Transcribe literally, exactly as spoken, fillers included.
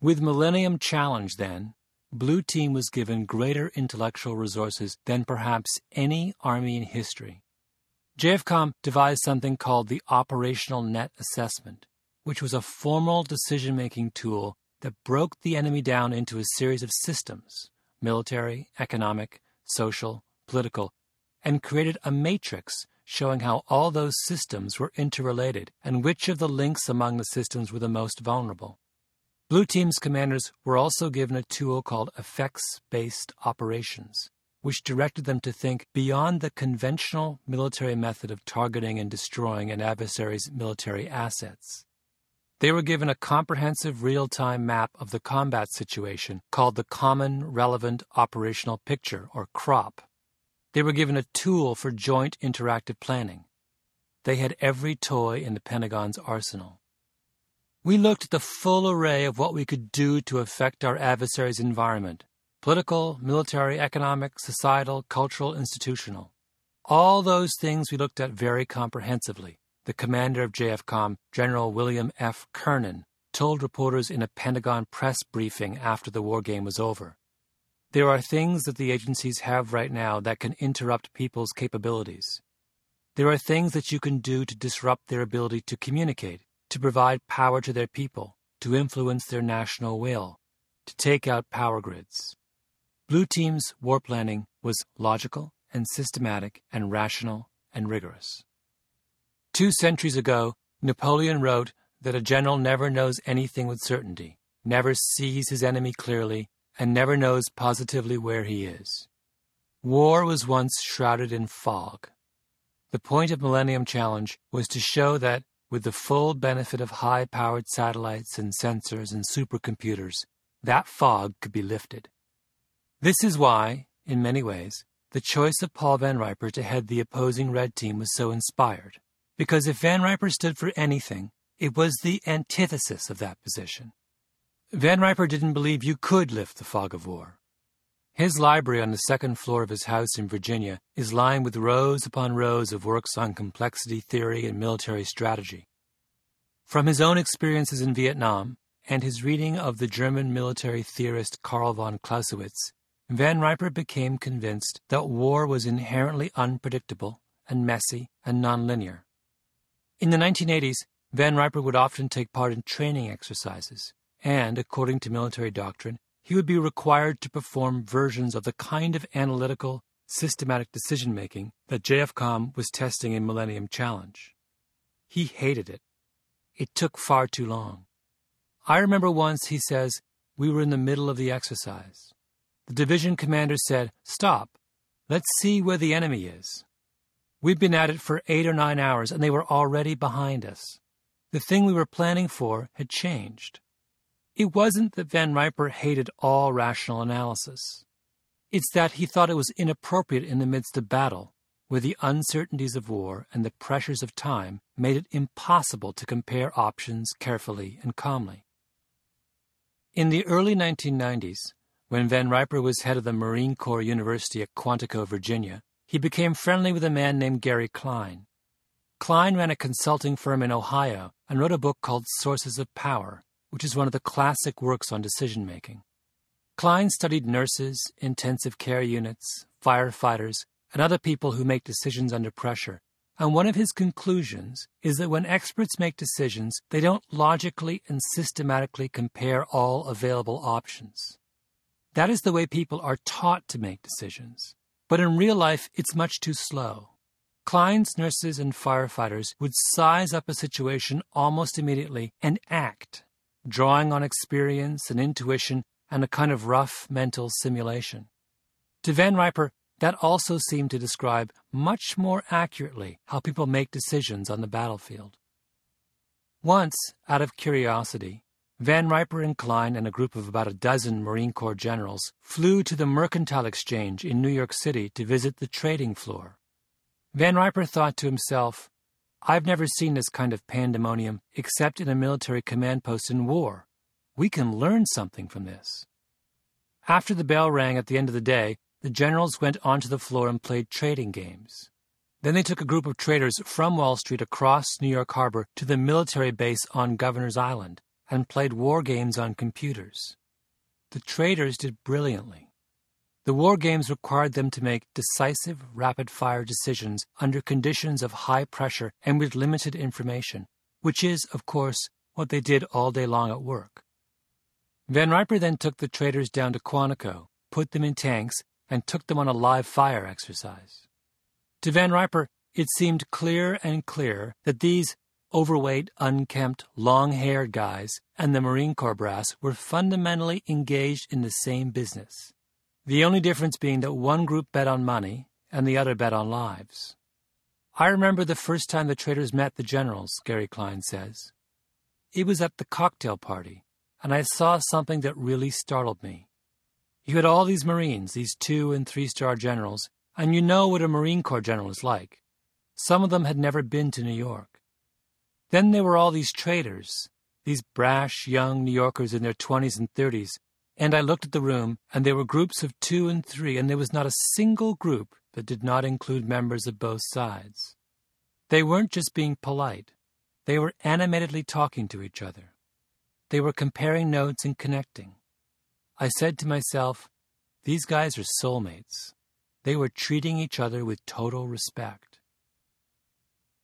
With Millennium Challenge, then, Blue Team was given greater intellectual resources than perhaps any army in history. J F COM devised something called the Operational Net Assessment, which was a formal decision-making tool that broke the enemy down into a series of systems, military, economic, social, political, and created a matrix showing how all those systems were interrelated and which of the links among the systems were the most vulnerable. Blue Team's commanders were also given a tool called effects-based operations, which directed them to think beyond the conventional military method of targeting and destroying an adversary's military assets. They were given a comprehensive real-time map of the combat situation called the Common Relevant Operational Picture, or CROP. They were given a tool for joint interactive planning. They had every toy in the Pentagon's arsenal. We looked at the full array of what we could do to affect our adversary's environment: political, military, economic, societal, cultural, institutional. All those things we looked at very comprehensively. The commander of J F COM, General William F. Kernan, told reporters in a Pentagon press briefing after the war game was over. There are things that the agencies have right now that can interrupt people's capabilities. There are things that you can do to disrupt their ability to communicate, to provide power to their people, to influence their national will, to take out power grids. Blue Team's war planning was logical and systematic and rational and rigorous. Two centuries ago, Napoleon wrote that a general never knows anything with certainty, never sees his enemy clearly, and never knows positively where he is. War was once shrouded in fog. The point of Millennium Challenge was to show that, with the full benefit of high-powered satellites and sensors and supercomputers, that fog could be lifted. This is why, in many ways, the choice of Paul Van Riper to head the opposing Red Team was so inspired. Because if Van Riper stood for anything, it was the antithesis of that position. Van Riper didn't believe you could lift the fog of war. His library on the second floor of his house in Virginia is lined with rows upon rows of works on complexity theory and military strategy. From his own experiences in Vietnam and his reading of the German military theorist Karl von Clausewitz, Van Riper became convinced that war was inherently unpredictable and messy and nonlinear. In the nineteen eighties, Van Riper would often take part in training exercises, and, according to military doctrine, he would be required to perform versions of the kind of analytical, systematic decision-making that J F COM was testing in Millennium Challenge. He hated it. It took far too long. I remember once, he says, we were in the middle of the exercise. The division commander said, "Stop. Let's see where the enemy is." We'd been at it for eight or nine hours, and they were already behind us. The thing we were planning for had changed. It wasn't that Van Riper hated all rational analysis. It's that he thought it was inappropriate in the midst of battle, where the uncertainties of war and the pressures of time made it impossible to compare options carefully and calmly. In the early nineteen nineties, when Van Riper was head of the Marine Corps University at Quantico, Virginia, he became friendly with a man named Gary Klein. Klein ran a consulting firm in Ohio and wrote a book called Sources of Power, which is one of the classic works on decision-making. Klein studied nurses, intensive care units, firefighters, and other people who make decisions under pressure, and one of his conclusions is that when experts make decisions, they don't logically and systematically compare all available options. That is the way people are taught to make decisions. But in real life, it's much too slow. Klein's nurses and firefighters would size up a situation almost immediately and act, drawing on experience and intuition and a kind of rough mental simulation. To Van Riper, that also seemed to describe much more accurately how people make decisions on the battlefield. Once, out of curiosity, Van Riper and Klein and a group of about a dozen Marine Corps generals flew to the Mercantile Exchange in New York City to visit the trading floor. Van Riper thought to himself, I've never seen this kind of pandemonium except in a military command post in war. We can learn something from this. After the bell rang at the end of the day, the generals went onto the floor and played trading games. Then they took a group of traders from Wall Street across New York Harbor to the military base on Governor's Island, and played war games on computers. The traders did brilliantly. The war games required them to make decisive, rapid-fire decisions under conditions of high pressure and with limited information, which is, of course, what they did all day long at work. Van Riper then took the traders down to Quantico, put them in tanks, and took them on a live-fire exercise. To Van Riper, it seemed clear and clear that these overweight, unkempt, long-haired guys and the Marine Corps brass were fundamentally engaged in the same business. The only difference being that one group bet on money and the other bet on lives. I remember the first time the traders met the generals, Gary Klein says. It was at the cocktail party, and I saw something that really startled me. You had all these Marines, these two- and three-star generals, and you know what a Marine Corps general is like. Some of them had never been to New York. Then there were all these traders, these brash young New Yorkers in their twenties and thirties, and I looked at the room, and there were groups of two and three, and there was not a single group that did not include members of both sides. They weren't just being polite. They were animatedly talking to each other. They were comparing notes and connecting. I said to myself, these guys are soulmates. They were treating each other with total respect.